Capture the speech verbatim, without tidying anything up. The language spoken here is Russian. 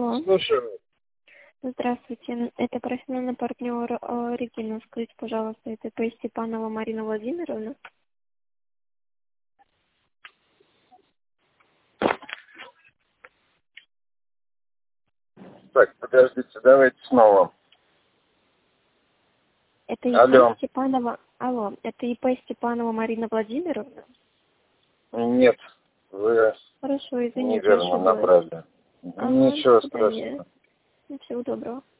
Алло. Слушаю. Здравствуйте. Это профессиональный партнер э, Регина. Скажите, пожалуйста, это П. Степанова Марина Владимировна? Так, подождите, давайте снова. Это И П. Алло. Степанова... Алло. Это И П. Степанова Марина Владимировна? Нет, вы Хорошо, извините, неверно ошиблась. набрали. Ага, Ничего до свидания. страшного. Всего доброго.